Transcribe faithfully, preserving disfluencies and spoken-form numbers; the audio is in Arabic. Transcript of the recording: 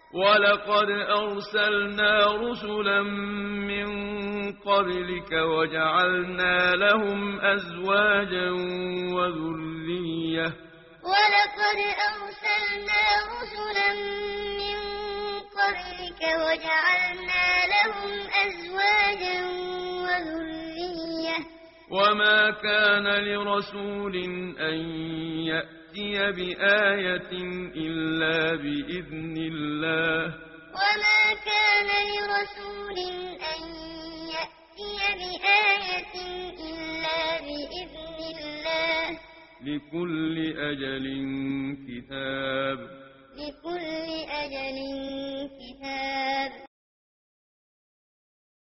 ولقد أرسلنا رسلا من قبلك وجعلنا لهم أزواجا وذرية ولقد أرسلنا رسلا من قبلك وجعلنا لهم أزواجا وذرية وما كان لرسول أن يأتي بآية إلا بإذن الله وما كان لرسول أن يأتي بآية إلا بإذن الله لكل أجل كتاب لكل أجل كتاب